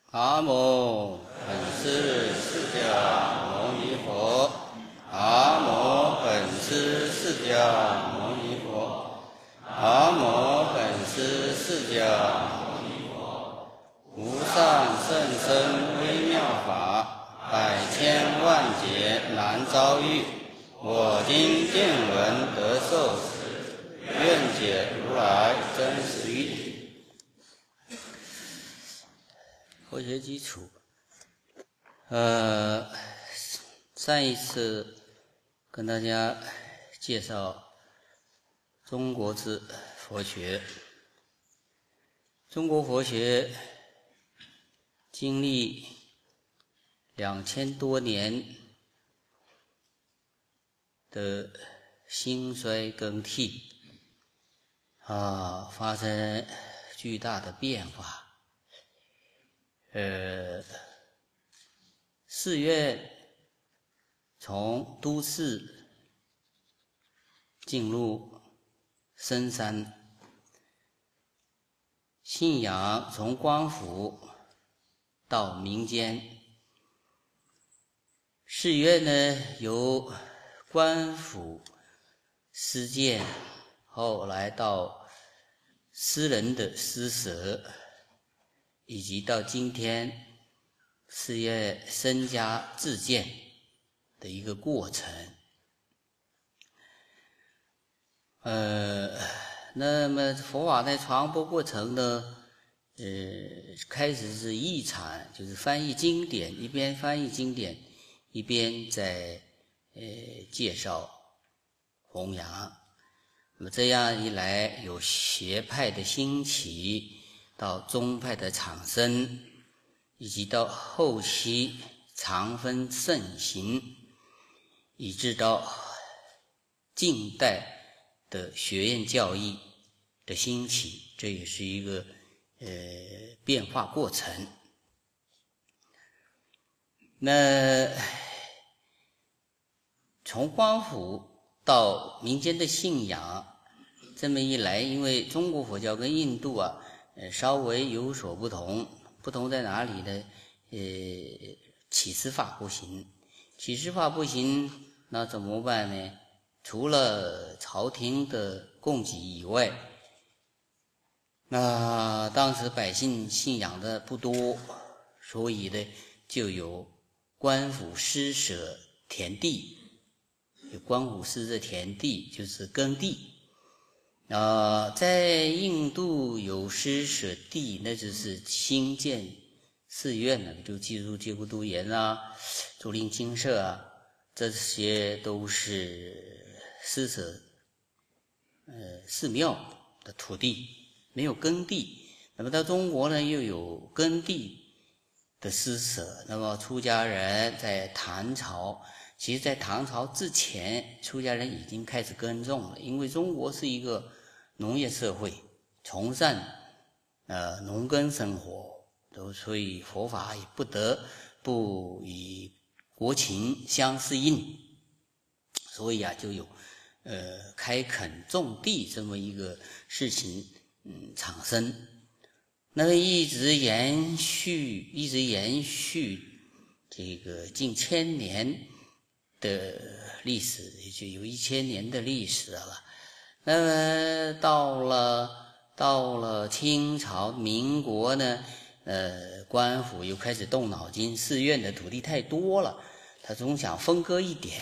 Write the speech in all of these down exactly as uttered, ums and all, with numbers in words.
南无本师释迦牟尼佛。南无本师释迦牟尼佛。南无本师释迦牟尼佛。无上甚深微妙法，百千万劫难遭遇。我今见闻得受持，愿解如来真实义。佛学基础，呃，上一次跟大家介绍中国之佛学。中国佛学经历两千多年的兴衰更替，啊，发生巨大的变化。呃，寺院从都市进入深山，信仰从官府到民间。寺院呢，由官府私建，后来到私人的施舍，以及到今天寺院身家自建的一个过程。呃，那么佛法在传播过程呢，呃，开始是译产，就是翻译经典，一边翻译经典，一边在呃介绍弘扬。那么这样一来，有学派的兴起，到宗派的产生，以及到后期常分盛行，以致到近代的学院教义的兴起，这也是一个呃变化过程。那从官府到民间的信仰，这么一来，因为中国佛教跟印度啊呃，稍微有所不同，不同在哪里呢？呃，起司法不行，起司法不行，那怎么办呢？除了朝廷的供给以外，那当时百姓信仰的不多，所以呢，就有官府施舍田地，有官府施舍田地，就是耕地。啊、呃，在印度有施舍地，那就是兴建寺院了，就基督戒孤独园啊、竹林精舍啊，这些都是施舍呃寺庙的土地，没有耕地。那么到中国呢，又有耕地的施舍。那么出家人在唐朝，其实在唐朝之前，出家人已经开始耕种了，因为中国是一个农业社会，崇尚呃农耕生活，所以佛法也不得不与国情相适应，所以啊，就有呃开垦种地这么一个事情嗯产生。那么一直延续，一直延续这个近千年的历史，也就有一千年的历史了。那么到了到了清朝民国呢，呃，官府又开始动脑筋，寺院的土地太多了，他总想分割一点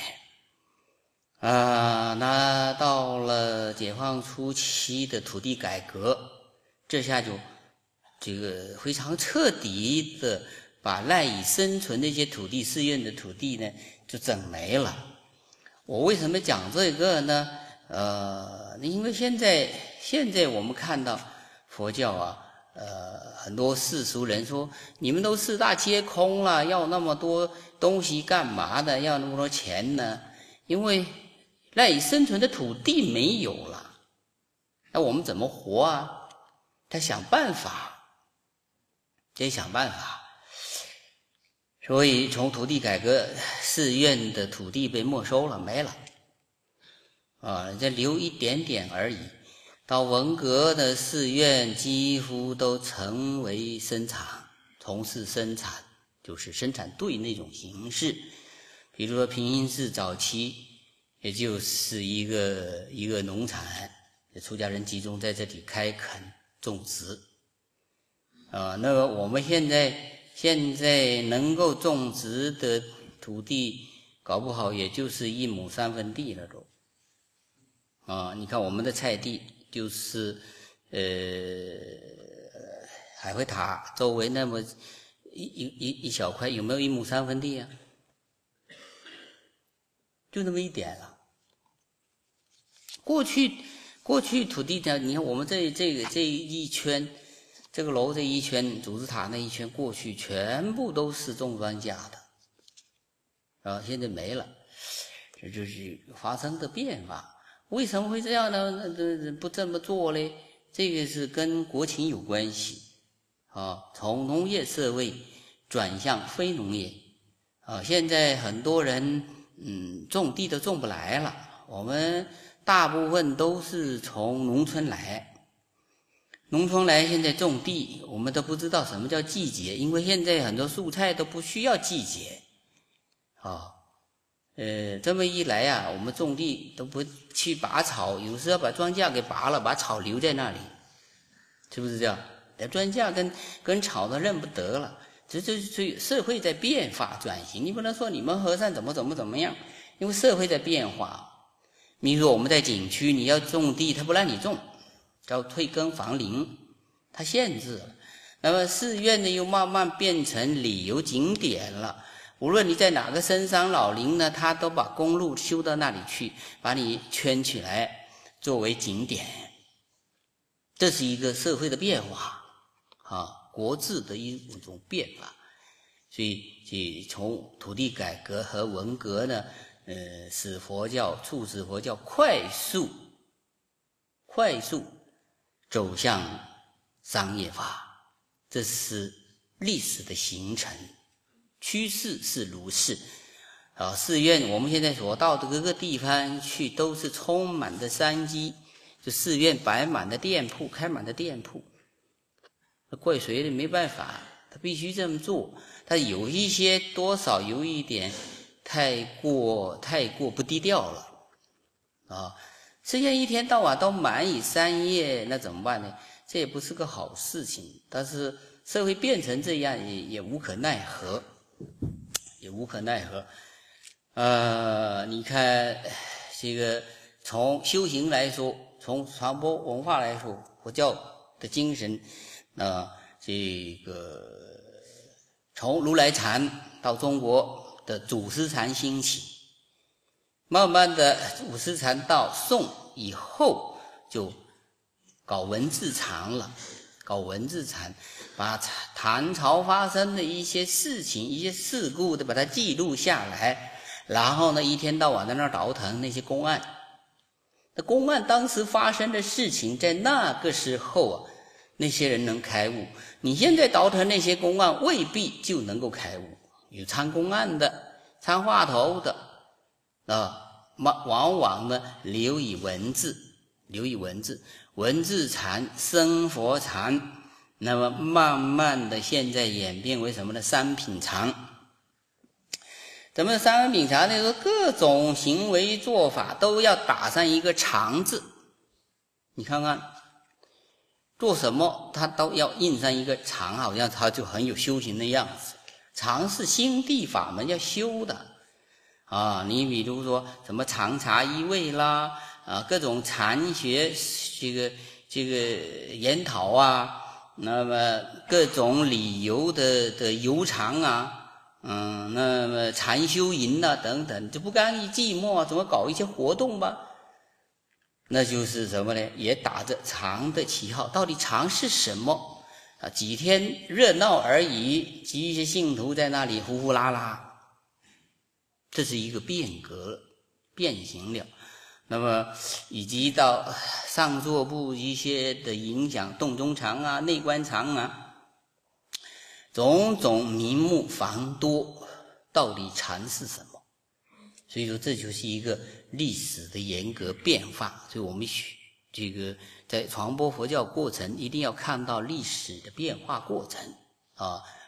啊。那到了解放初期的土地改革，这下就这个非常彻底的把赖以生存的一些土地，寺院的土地呢，就整没了。我为什么讲这个呢？呃，因为现在现在我们看到佛教啊，呃，很多世俗人说，你们都四大皆空了，要那么多东西干嘛呢？要那么多钱呢？因为赖以生存的土地没有了，那我们怎么活啊？他想办法，得想办法。所以从土地改革，寺院的土地被没收了，没了。啊，这留一点点而已。到文革的寺院几乎都成为生产， 从事生产，就是生产队那种形式。比如说平阴寺早期，也就是一个一个农场，出家人集中在这里开垦种植。啊，那个我们现在现在能够种植的土地，搞不好也就是一亩三分地了都。啊，你看我们的菜地就是呃海会塔周围那么一一一一小块，有没有一亩三分地啊？就那么一点了。过去过去土地呢，你看我们这这个这一圈，这个楼这一圈，主子塔那一圈，过去全部都是种庄稼的，啊，现在没了，这就是发生的变化。为什么会这样呢？那这不这么做嘞？这个是跟国情有关系啊。从农业社会转向非农业啊，现在很多人嗯种地都种不来了。我们大部分都是从农村来，农村来现在种地，我们都不知道什么叫季节，因为现在很多蔬菜都不需要季节啊。呃，这么一来啊，我们种地都不去拔草，有时候把庄稼给拔了，把草留在那里，是不是这样？庄稼跟跟草都认不得了，这这这社会在变化转型，你不能说你们和尚怎么怎么怎么样，因为社会在变化。比如说我们在景区，你要种地，他不让你种，叫退耕防林，他限制了。那么寺院呢，又慢慢变成旅游景点了。无论你在哪个深山老林呢，他都把公路修到那里去，把你圈起来作为景点。这是一个社会的变化啊，国制的一种变化。所以，所以从土地改革和文革呢，呃，使佛教促使佛教快速快速走向商业化，这是历史的形成。趋势是如是啊，寺院我们现在所到的各个地方去，都是充满的商机，就寺院摆满的店铺，开满的店铺。那怪谁的？没办法，他必须这么做。他有一些多少有一点太过太过不低调了啊！寺院一天到晚都忙于商业，那怎么办呢？这也不是个好事情。但是社会变成这样，也也无可奈何。也无可奈何，呃，你看这个从修行来说，从传播文化来说，佛教的精神，呃，这个从如来禅到中国的祖师禅兴起，慢慢的祖师禅到宋以后就搞文字禅了。搞文字禅，把唐朝发生的一些事情、一些事故的把它记录下来，然后呢，一天到晚在那儿倒腾那些公案。那公案当时发生的事情，在那个时候啊，那些人能开悟。你现在倒腾那些公案，未必就能够开悟。有参公案的、参话头的啊，往往呢留以文字，留以文字。文字禅、生活禅，那么慢慢的现在演变为什么呢？商品禅。咱们商品禅呢，各种行为做法都要打上一个禅字。你看看，做什么他都要印上一个禅，好像他就很有修行的样子。禅是心地法门要修的啊！你比如说什么禅茶一味啦。啊，各种禅学这个这个研讨啊，那么各种理由的的游禅啊，嗯，那么禅修营啊等等，就不甘于寂寞，怎么搞一些活动吧？那就是什么呢？也打着禅的旗号。到底禅是什么？啊，几天热闹而已，一些信徒在那里呼呼啦啦，这是一个变革，变形了。那么以及到上座部一些的影响，洞中禅啊、内观禅啊，种种名目繁多，到底禅是什么？所以说这就是一个历史的严格变化。所以我们这个在传播佛教过程，一定要看到历史的变化过程啊。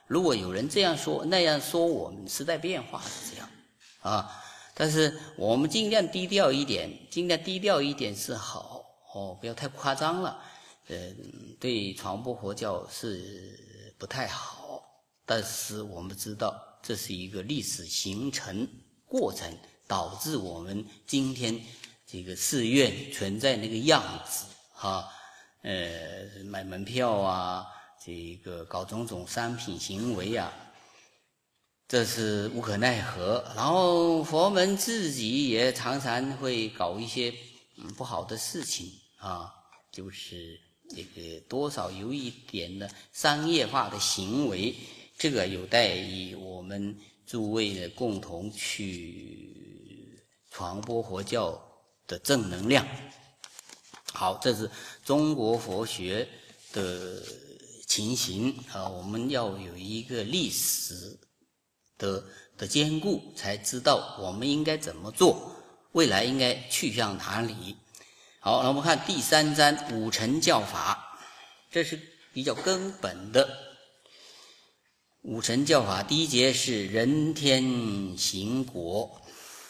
如果有人这样说那样说，我们时代变化是这样啊，但是我们尽量低调一点，尽量低调一点是好哦，不要太夸张了。呃，对传播佛教是不太好，但是我们知道这是一个历史形成过程，导致我们今天这个寺院存在那个样子啊，呃，买门票啊，这个搞种种商品行为啊，这是无可奈何。然后佛门自己也常常会搞一些嗯不好的事情啊，就是这个多少有一点的商业化的行为，这个有待于我们诸位的共同去传播佛教的正能量。好，这是中国佛学的情形啊，我们要有一个历史的的兼顾，才知道我们应该怎么做，未来应该去向哪里。好，那我们看第三章五乘教法，这是比较根本的五乘教法。第一节是人天行果。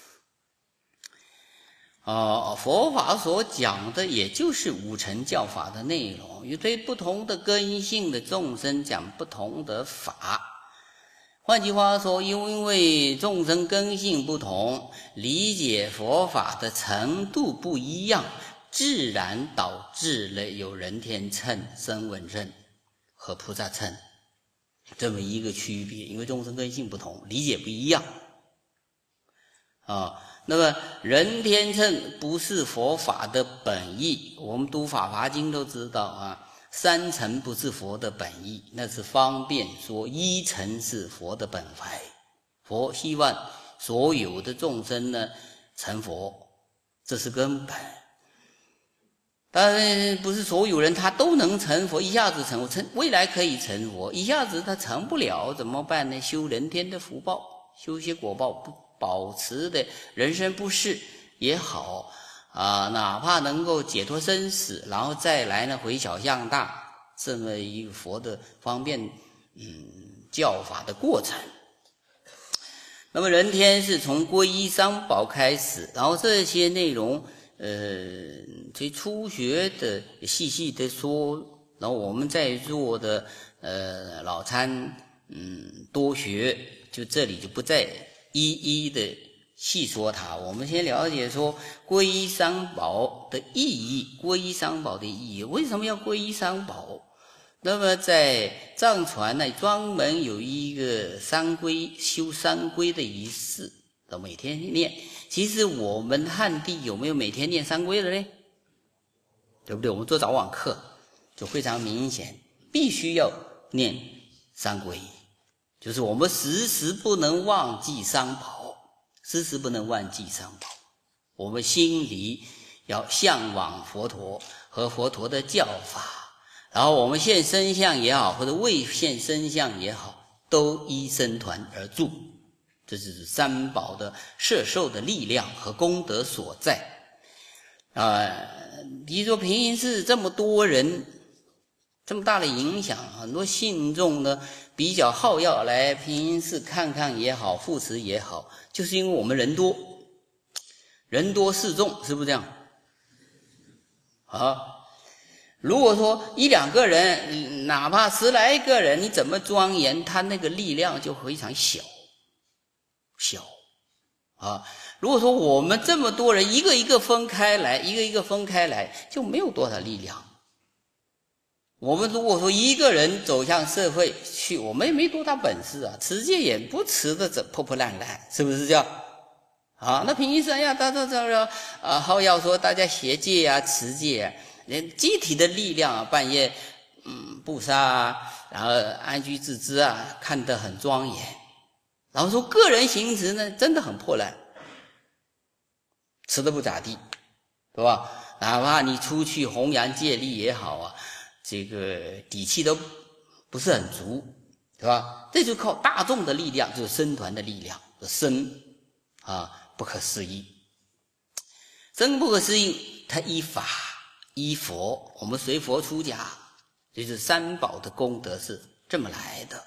啊，佛法所讲的也就是五乘教法的内容，也对不同的根性的众生讲不同的法。换句话说，因为众生根性不同，理解佛法的程度不一样，自然导致了有人天乘、声闻乘和菩萨乘这么一个区别。因为众生根性不同，理解不一样啊。那么人天乘不是佛法的本意，我们读法华经都知道啊，三乘不是佛的本意，那是方便说一乘是佛的本怀。佛希望所有的众生呢成佛，这是根本。但不是所有人他都能成佛，一下子成佛，成未来可以成佛，一下子他成不了怎么办呢？修人天的福报，修些果报，不保持的人生不逝也好啊，哪怕能够解脱生死，然后再来呢回小向大，这么一个佛的方便嗯教法的过程。那么人天是从皈依三宝开始，然后这些内容呃最初学的细细的说，然后我们在座的呃老参嗯多学，就这里就不再一一的细说它。我们先了解说皈依三宝的意义。皈依三宝的意义，为什么要皈依三宝？那么在藏传呢，专门有一个三皈修三皈的仪式，每天念。其实我们汉地有没有每天念三皈的呢？对不对？我们做早晚课就非常明显，必须要念三皈，就是我们时时不能忘记三宝，时时不能忘记三宝。我们心里要向往佛陀和佛陀的教法，然后我们现身相也好，或者未现身相也好，都依僧团而住。这就是三宝的摄受的力量和功德所在啊、呃。比如说平行寺这么多人，这么大的影响，很多信众呢比较好要来平行寺看看也好，护持也好，就是因为我们人多，人多势众，是不是这样啊？如果说一两个人，哪怕十来个人，你怎么庄严，他那个力量就非常小小啊。如果说我们这么多人一个一个分开来，一个一个分开来，就没有多少力量。我们如果说一个人走向社会去，我们也没多大本事啊，持戒也不持的这破破烂烂，是不是这样啊？那平行寺呀，大家这样啊，好要说大家学戒啊，持戒啊，连集体的力量啊，半夜嗯布杀啊，然后安居自知啊，看得很庄严。然后说个人行持呢，真的很破烂，吃得不咋地，对吧？哪怕你出去弘扬戒律也好啊，这个底气都不是很足，对吧？这就靠大众的力量，就是僧团的力量，僧啊不可思议。僧不可思议，它依法依佛，我们随佛出家，就是三宝的功德是这么来的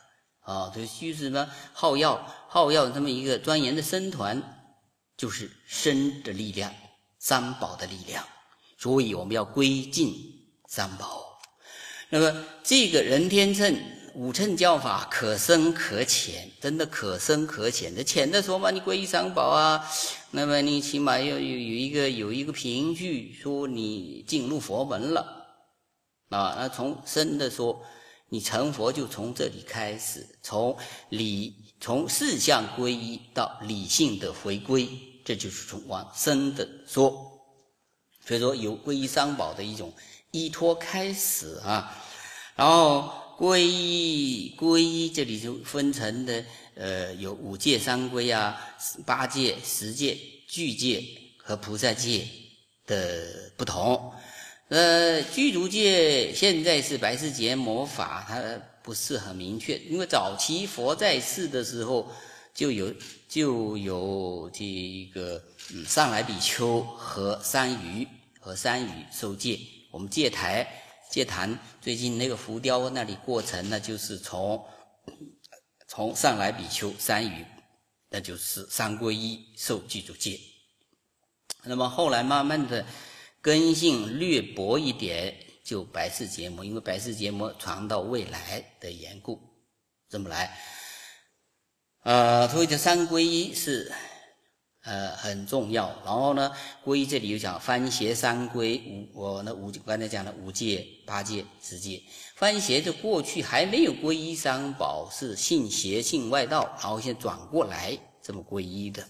啊，这须什么好药好药这么一个庄严的僧团，就是身的力量，三宝的力量，所以我们要归敬三宝。那么这个人天乘五乘教法可深可浅，真的可深可浅的。浅的说嘛，你皈依三宝啊，那么你起码要有有一个有一个凭据，说你进入佛门了啊。那从深的说，你成佛就从这里开始，从理从事相皈依到理性的回归，这就是从往深的说。所以说有皈依三宝的一种依托开始啊。然后皈依皈依这里就分成的呃有五戒三皈啊，八戒、十戒、具戒和菩萨戒的不同。呃具足戒现在是白世节魔法，它不是很明确，因为早期佛在世的时候就有就有这个嗯上来比丘和三余和三余受戒。我们戒台戒坛最近那个浮雕那里过程呢，就是从从上来比丘三余，那就是三皈依受具足戒。那么后来慢慢的根性略薄一点，就白世节魔，因为白世节魔传到未来的缘故，这么来。呃，所以这三皈依是呃很重要。然后呢，皈依这里有讲番邪三皈，五我呢五刚才讲的五戒、八戒、十戒。番邪就过去还没有皈依三宝，是信邪信外道，然后现在转过来这么皈依的。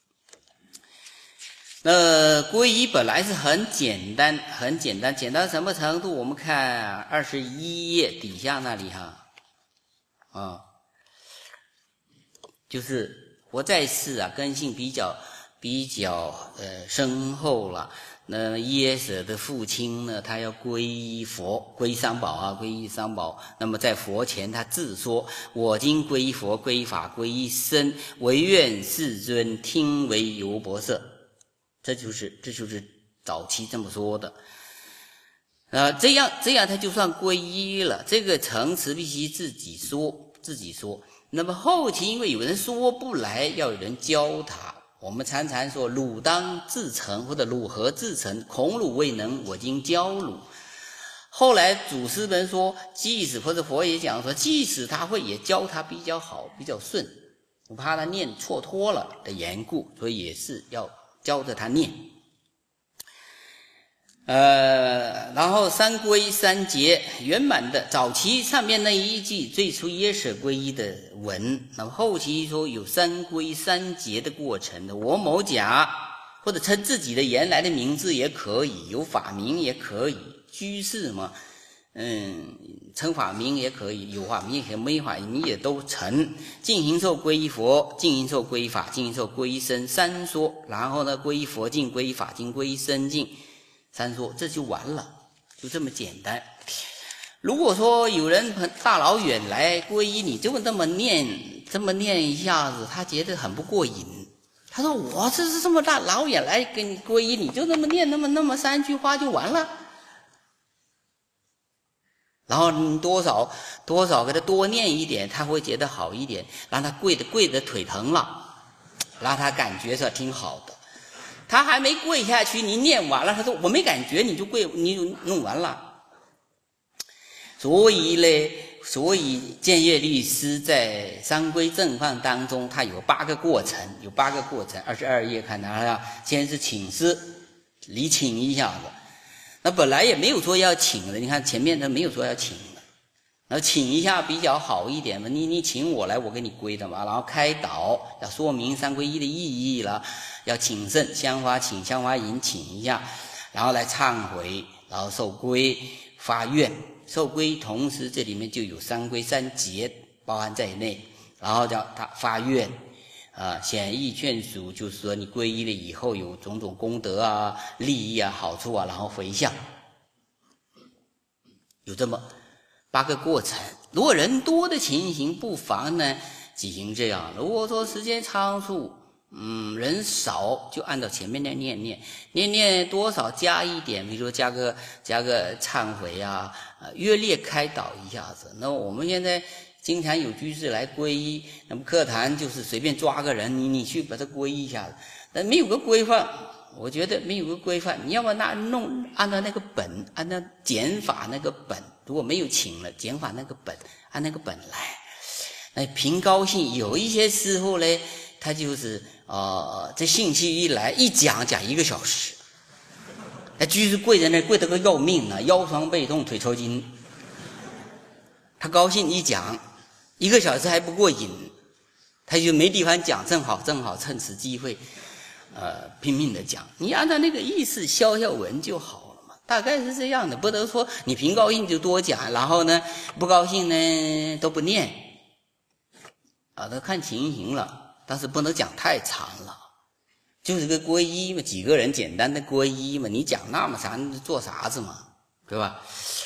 那皈依本来是很简单，很简单，简单到什么程度？我们看二十一页底下那里哈，啊，就是活在世啊，根性比较比较呃深厚了。那耶舍的父亲呢，他要皈依佛，皈依三宝啊，皈依三宝。那么在佛前他自说：“我今皈依佛，皈依法，皈依僧，唯愿世尊听为优婆塞。”这就是这就是早期这么说的。呃，这样这样他就算皈依了。这个层次必须自己说自己说。那么后期因为有人说不来，要有人教他。我们常常说汝当自成，或者汝何自成，孔汝未能，我今教汝。后来祖师们说，即使或者佛也讲说，即使他会也教他比较好，比较顺，我怕他念错脱了的缘故，所以也是要教着他念。呃，然后三皈三结圆满的，早期上面那一句最初耶舍皈依的文，那么后期说有三皈三结的过程的。我某甲或者称自己的原来的名字也可以，有法名也可以，居士嘛，嗯，称法名也可以，有法名也可以，没法名也都成。进行受皈依佛，进行受皈依法，进行受皈依僧，三说。然后呢，皈依佛境，皈依法境，皈依僧境，三说，这就完了，就这么简单。如果说有人大老远来皈依你，就这么念这么念一下子，他觉得很不过瘾。他说我这是这么大老远来跟你皈依，你就那么念那么那么三句话就完了。然后你多少多少给他多念一点，他会觉得好一点，让他跪的跪的腿疼了，让他感觉是挺好的。他还没跪下去，你念完了，他说我没感觉，你就跪，你就弄完了。所以呢，所以建业律师在三皈正放当中，他有八个过程，有八个过程。二十二页看他先是请示，礼请一下子。那本来也没有说要请的，你看前面他没有说要请的，然后请一下比较好一点嘛，你你请我来，我给你归的嘛。然后开导，要说明三皈依的意义了，要请圣香花请香花引请一下，然后来忏悔，然后受归发愿。受归同时这里面就有三皈三结包含在内，然后叫他发愿啊，显义劝属，就是说你皈依了以后有种种功德啊、利益啊、好处啊，然后回向，有这么八个过程。如果人多的情形，不妨呢举行这样；如果说时间仓促， 嗯，人少就按照前面的念念，念念多少加一点，比如说加个加个忏悔啊，呃，约略开导一下子。那我们现在经常有居士来皈依，那么课坛就是随便抓个人，你你去把他皈依一下子，但没有个规范。我觉得没有个规范，你要不那弄按照那个本，按照减法那个本，如果没有请了，减法那个本，按那个本来，那凭高兴。有一些师傅呢，他就是呃，这兴趣一来，一讲讲一个小时，那居士跪在那跪得个要命啊，腰酸背痛，腿抽筋。他高兴一讲一个小时还不过瘾，他就没地方讲，正好正好趁此机会。呃，拼命的讲，你按照那个意思消消文就好了嘛，大概是这样的，不能说你凭高兴就多讲，然后呢不高兴呢都不念，啊，都看情形了，但是不能讲太长了，就是个皈依嘛，几个人简单的皈依嘛，你讲那么长做啥子嘛，对吧？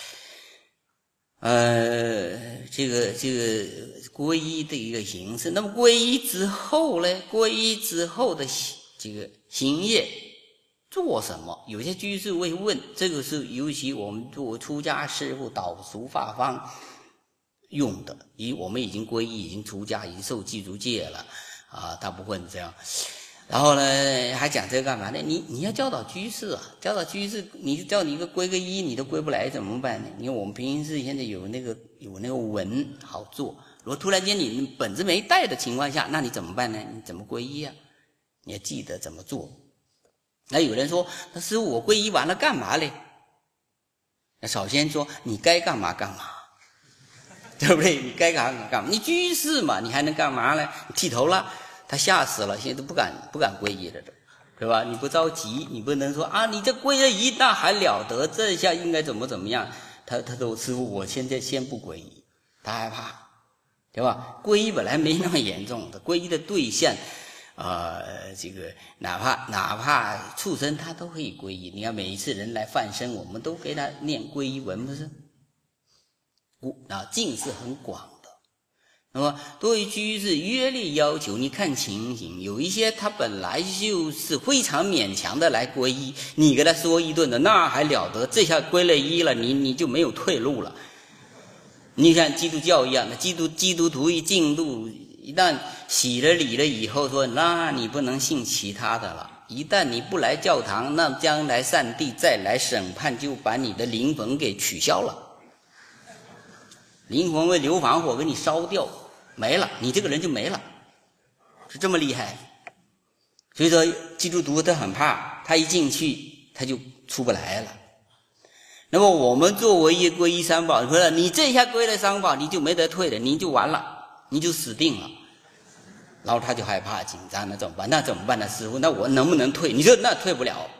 呃，这个这个皈依的一个形式，那么皈依之后呢，皈依之后的这个行业做什么？有些居士会问，这个是尤其我们做出家师父导俗法方用的，因为我们已经皈依，已经出家，已经受具足戒了啊，大部分这样。然后呢，还讲这个干嘛呢？你你要教导居士啊，教导居士，你叫你一个皈个依，你都皈不来怎么办呢？因为我们平行寺现在有那个有那个文好做，如果突然间你本子没带的情况下，那你怎么办呢？你怎么皈依啊？你要记得怎么做。那有人说，那师父我皈依完了干嘛嘞？那首先说你该干嘛干嘛，对不对？你该干嘛干嘛，你居士嘛，你还能干嘛呢？你剃头了，他吓死了，现在都不敢不敢皈依了，对吧？你不着急，你不能说啊，你这皈了依那还了得，这下应该怎么怎么样？他他说师父我现在先不皈依，他害怕，对吧？皈依本来没那么严重的，皈依的对象呃，这个哪怕哪怕畜生他都可以皈依。你看每一次人来放生，我们都给他念皈依文，不是？啊，境是很广的。那么对于居士约略要求，你看情形，有一些他本来就是非常勉强的来皈依，你给他说一顿的，那还了得？这下皈了依了，你你就没有退路了。你像基督教一样的，基督基督徒一进入，一旦洗了礼了以后说，那你不能信其他的了。一旦你不来教堂，那将来上帝再来审判，就把你的灵魂给取消了，灵魂为硫磺火给你烧掉，没了，你这个人就没了，是这么厉害。所以说基督徒他很怕，他一进去他就出不来了。那么我们作为一皈依三宝，说了你这下皈了三宝，你就没得退了，你就完了，你就死定了。然后他就害怕紧张，那怎么办？那怎么办呢？师父，那我能不能退？你说那退不了，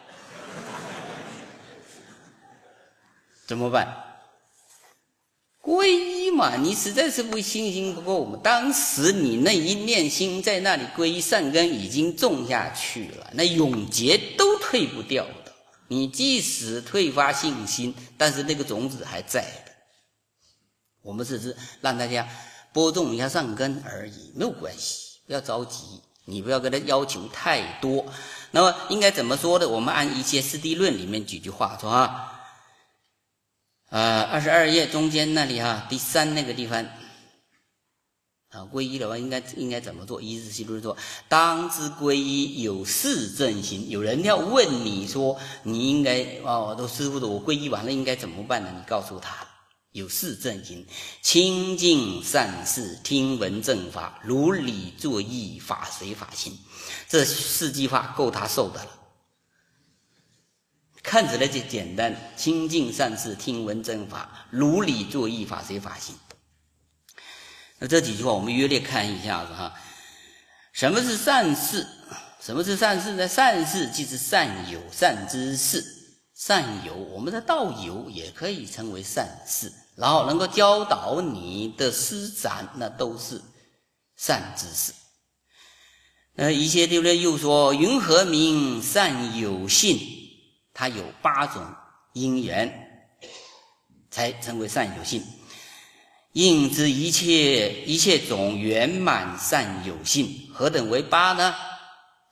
怎么办？皈依嘛，你实在是不信心不够嘛。当时你那一念心在那里皈依，善根已经种下去了，那永劫都退不掉的。你即使退发信心，但是那个种子还在的。我们只是让大家播种一下善根而已，没有关系，不要着急，你不要跟他要求太多。那么应该怎么说的？我们按一切师地论里面几句话说啊，呃，二十二页中间那里啊，第三那个地方啊，皈依的话应该应该怎么做？一日西路说，当知皈依有四正行。有人要问你说，你应该哦，都师父的，我皈依完了应该怎么办呢？你告诉他，有四正行：清净善事，听闻正法，如理作意，法随法行。这四句话够他受的了。看起来就简单，清净善事，听闻正法，如理作意，法随法行。那这几句话我们约略看一下子哈。什么是善事？什么是善事呢？善事即是善有善知识。善有，我们的道友也可以称为善事，然后能够教导你的师长，那都是善知识。呃，一些对不对？又说云何名善有信？它有八种因缘才成为善有信。应知一切一切种圆满善有信，何等为八呢？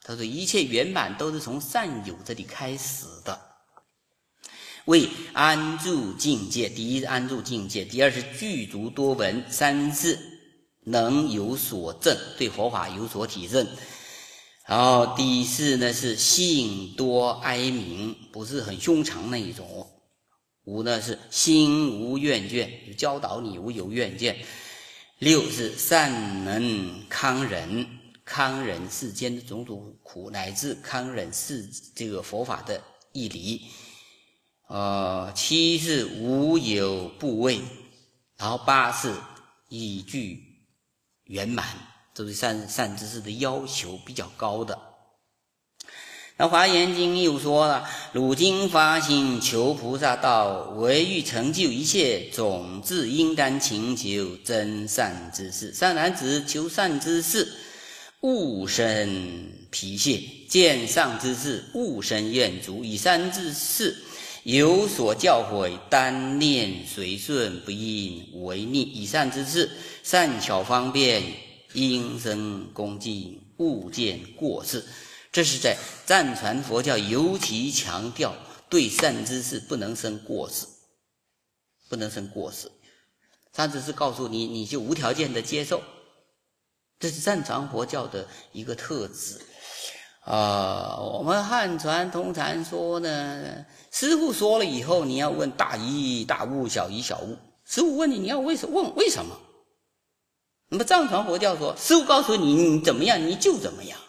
他说一切圆满都是从善有这里开始的。为安住境界，第一是安住境界，第二是具足多闻，三是能有所证，对佛法有所体证。然后第四呢是性多哀悯，不是很凶长那一种。五呢是心无怨眷，就教导你无有怨见。六是善能康忍，康忍世间的种种苦，乃至康忍是这个佛法的义理。呃，七是无有部位，然后八是以具圆满，这是善善知识的要求比较高的。那华严经又说了，汝今发心求菩萨道，唯欲成就一切种子，应当勤求真善之事。善男子，求善之事，勿生疲懈；见上之事，勿生厌足。以善之事有所教诲，单念随顺，不应违逆。以善之事，善巧方便，应生恭敬，勿见过失。这是在藏传佛教尤其强调，对善知识不能生过失，不能生过失。善知识告诉你，你就无条件的接受，这是藏传佛教的一个特质。啊、呃，我们汉传通常说呢，师父说了以后，你要问大疑大悟，小疑小悟。师父问你，你要为什问为什么？那么藏传佛教说，师父告诉你你怎么样，你就怎么样。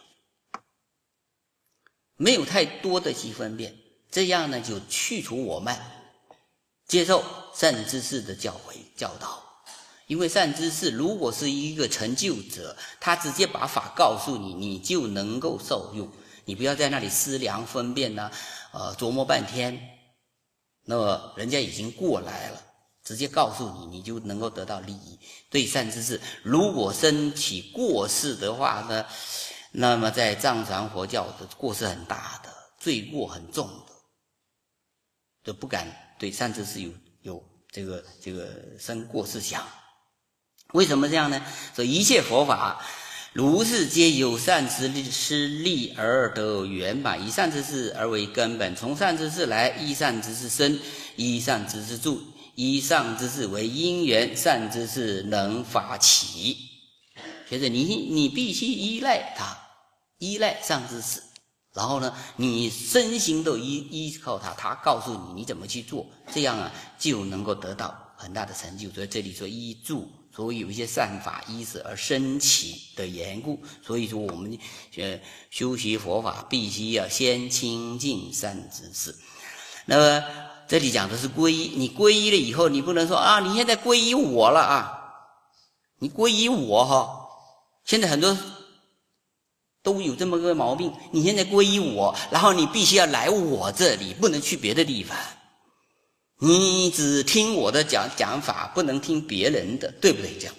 没有太多的去分辨，这样呢就去除我慢，接受善知识的教诲教导。因为善知识如果是一个成就者，他直接把法告诉你，你就能够受用。你不要在那里思量分辨呢、啊，呃琢磨半天，那么人家已经过来了，直接告诉你，你就能够得到利益。对善知识如果升起过失的话呢，那么在藏传佛教的过失很大的，罪过很重的，就不敢对善知识有有这个这个生过失想。为什么这样呢？说一切佛法如是皆有善知识力而得圆满，以善知识而为根本，从善知识来，依善知识生，依善知识住，依善知识为因缘，善知识能发起。学者你你必须依赖他，依赖善知识，然后呢你身心都依依靠他，他告诉你你怎么去做，这样啊就能够得到很大的成就。所以这里说依助，所以有一些善法依此而升起的缘故，所以说我们呃修习佛法必须要先亲近善知识。那么这里讲的是皈依，你皈依了以后，你不能说啊你现在皈依我了啊，你皈依我哈，现在很多都有这么个毛病，你现在皈依我，然后你必须要来我这里，不能去别的地方。你只听我的讲讲法，不能听别人的，对不对？这样，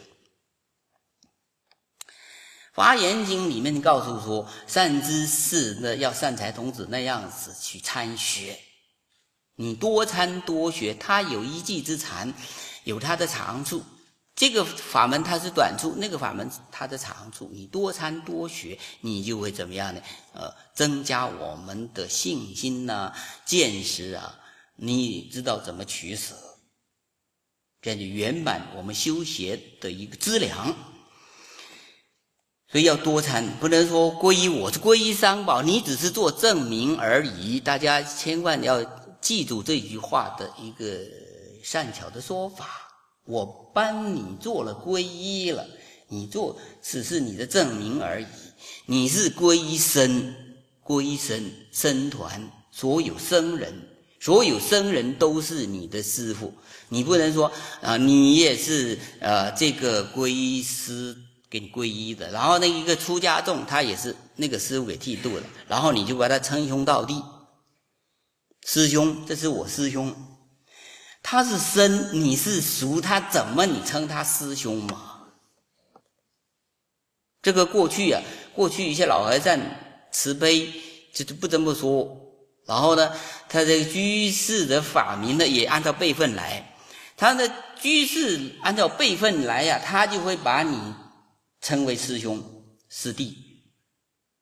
华严经里面告诉说，善知识呢要善财童子那样子去参学，你多参多学，他有一技之长，有他的长处。这个法门它是短处，那个法门它的长处，你多参多学，你就会怎么样呢？呃，增加我们的信心啊、见识啊，你知道怎么取舍，这样就圆满我们修学的一个资粮。所以要多参，不能说皈依我是皈依三宝，你只是做证明而已。大家千万要记住这句话的一个善巧的说法。我帮你做了皈依了，你做只是你的证明而已。你是皈依僧，皈依僧僧团，所有僧人，所有僧人都是你的师父。你不能说啊、呃，你也是呃这个皈依师给你皈依的，然后那一个出家众他也是那个师父给剃度的，然后你就把他称兄道弟，师兄，这是我师兄。他是僧，你是俗，他怎么你称他师兄嘛？这个过去啊，过去一些老和尚慈悲，就是不这么说。然后呢，他这个居士的法名呢，也按照辈分来。他的居士按照辈分来呀、啊，他就会把你称为师兄师弟。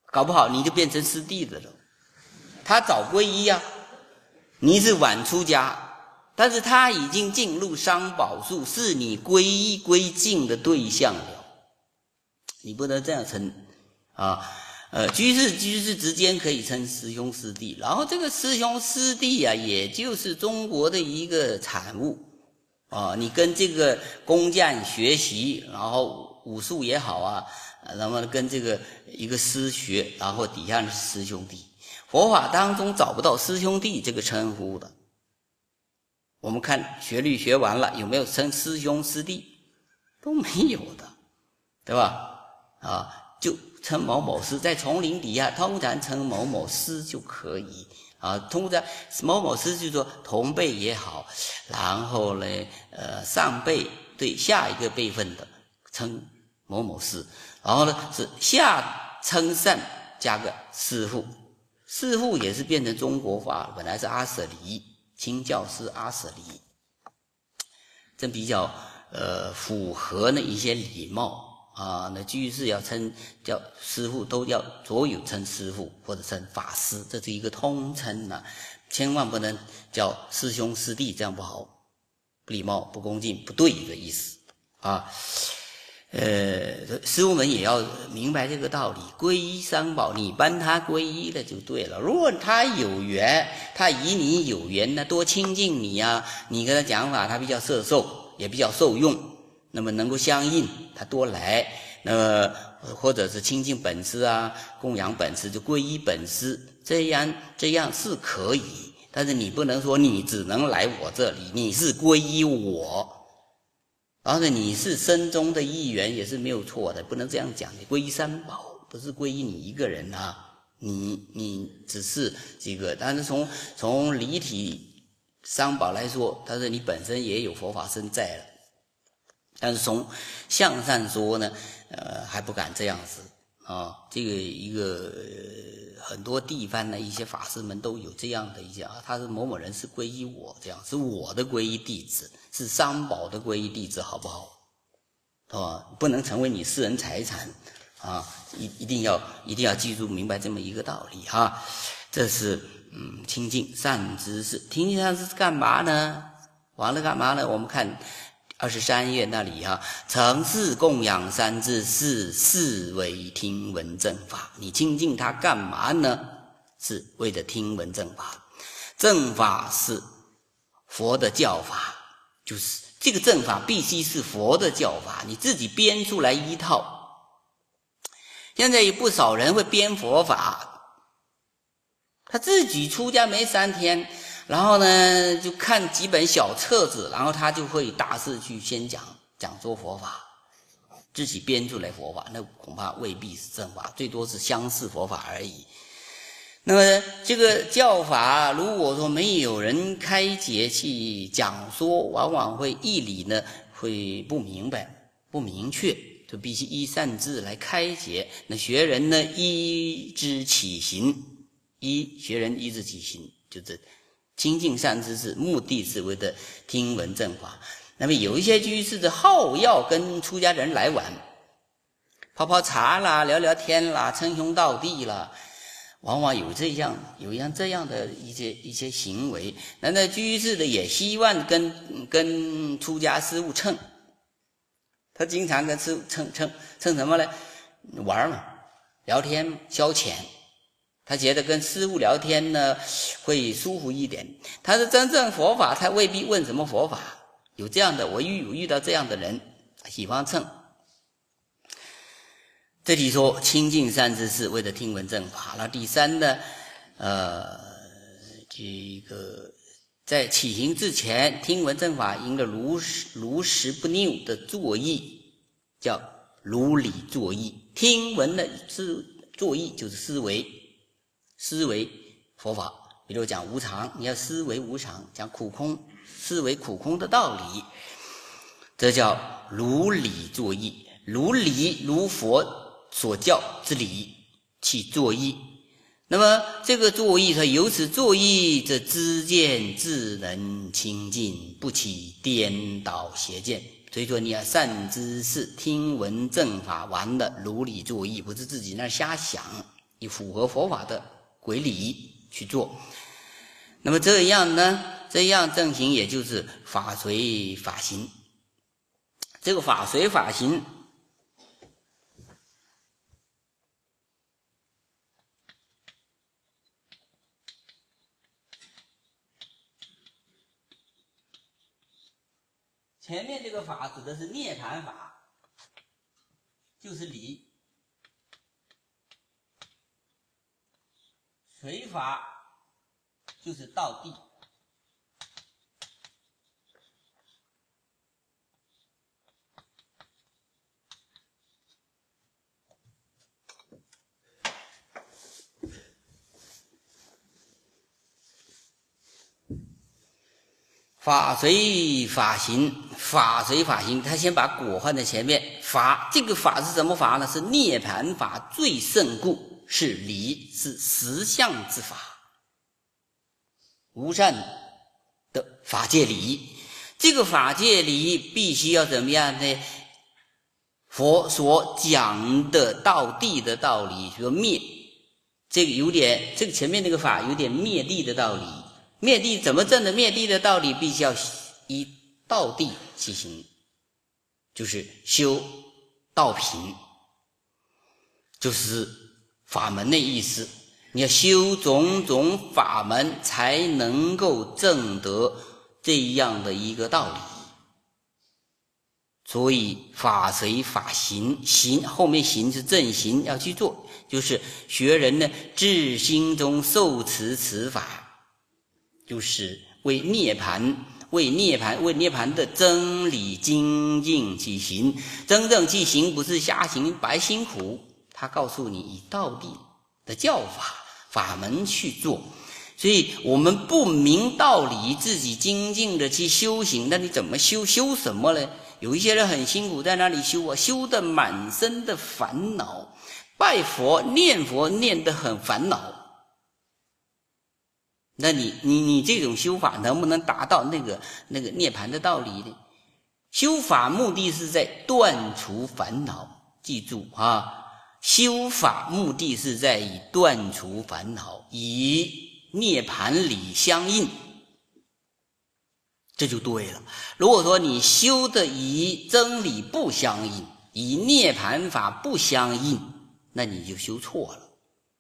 搞不好你就变成师弟的了。他早皈依啊，你是晚出家，但是他已经进入三宝树，是你皈依归敬的对象了。你不能这样称啊。呃，居士居士之间可以称师兄师弟，然后这个师兄师弟啊，也就是中国的一个产物啊。你跟这个工匠学习，然后武术也好啊，那么跟这个一个师学，然后底下是师兄弟。佛法当中找不到师兄弟这个称呼的。我们看学律学完了，有没有称师兄师弟？都没有的，对吧？啊，就称某某师，在丛林底下通常称某某师就可以啊。通常某某师就是说同辈也好，然后呢，呃，上辈对下一个辈分的称某某师，然后呢是下称上加个师父，师父也是变成中国话，本来是阿舍离，清教师阿舍离，这比较呃符合那一些礼貌。啊，那居士要称叫师父，都要所有称师父或者称法师，这是一个通称啊，千万不能叫师兄师弟，这样不好，不礼貌、不恭敬、不对的意思啊。呃，师父们也要明白这个道理，皈依三宝，你帮他皈依了就对了。如果他有缘，他与你有缘呢，多亲近你啊，你跟他讲法，他比较摄受，也比较受用。那么能够相应，他多来，那么或者是亲近本师啊，供养本师，就皈依本师，这样这样是可以。但是你不能说你只能来我这里，你是皈依我，然后呢你是僧中的一员也是没有错的，不能这样讲。你皈依三宝，不是皈依你一个人啊，你你只是这个，但是从从离体三宝来说，但是你本身也有佛法身在了。但是从相上说呢，呃，还不敢这样子啊。这个一个、呃、很多地方的一些法师们都有这样的一些啊，他是某某人是皈依我，这样是我的皈依弟子，是三宝的皈依弟子，好不好？啊，不能成为你私人财产啊！一一定要一定要记住明白这么一个道理啊。这是嗯清净善知识，清净善知识干嘛呢？完了干嘛呢？我们看。二十三页那里哈，承事供养三知识，是为听闻正法。你亲近他干嘛呢？是为了听闻正法。正法是佛的教法，就是这个正法必须是佛的教法，你自己编出来一套。现在有不少人会编佛法，他自己出家没三天。然后呢，就看几本小册子，然后他就会大肆去宣讲讲说佛法，自己编出来佛法，那恐怕未必是正法，最多是相似佛法而已。那么这个教法，如果说没有人开解去讲说，往往会义理呢会不明白、不明确，就必须依善知来开解。那学人呢依之起行，依学人依之起行，就是清净善知识，目的是为了听闻正法。那么有一些居士的好要跟出家人来往，泡泡茶啦，聊聊天啦，称兄道弟啦，往往有这样有样这样的一些一些行为。那那居士的也希望跟跟出家师父称，他经常跟师父称称称什么呢？玩嘛，聊天消遣。他觉得跟师父聊天呢会舒服一点，他是真正佛法他未必问什么佛法，有这样的，我遇有遇到这样的人喜欢蹭。这里说清净善知识为了听闻正法。那第三呢，呃，这个在起行之前听闻正法应该如实如实不拗的作意，叫如理作意。听闻的是作意，就是思维。思维佛法，比如讲无常，你要思维无常；讲苦空，思维苦空的道理，这叫如理作意，如理如佛所教之理去作意。那么这个作意，它由此作意，这知见自能清净，不起颠倒邪见。所以说你要善知识，听闻正法，完了如理作意，不是自己那瞎想。 以符合佛法的规理去做。那么这样呢，这样正行也就是法随法行。这个法随法行前面这个法指的是涅槃法，就是理；随法就是道地。法随法行，法随法行，他先把果放在前面。法，这个法是什么法呢？是涅槃法最胜故，是理，是实相之法，无上的法界理。这个法界理必须要怎么样呢？佛所讲的道地的道理，说灭，这个有点，这个前面那个法有点灭地的道理。灭地怎么证的灭地的道理？必须要依道地去行，就是修道品，就是法门的意思。你要修种种法门，才能够证得这样的一个道理。所以法随法行，行后面行是正行，要去做，就是学人呢至心中受持此法。就是为涅槃，为涅槃，为涅槃的真理精进去行，真正去行不是瞎行白辛苦。他告诉你以道地的教法法门去做，所以我们不明道理，自己精进的去修行，那你怎么修？修什么呢？有一些人很辛苦，在那里修啊，修得满身的烦恼，拜佛念佛念得很烦恼。那你你你这种修法能不能达到那个那个涅槃的道理呢？修法目的是在断除烦恼，记住啊，修法目的是在以断除烦恼，以涅槃理相应，这就对了。如果说你修的以真理不相应，以涅槃法不相应，那你就修错了。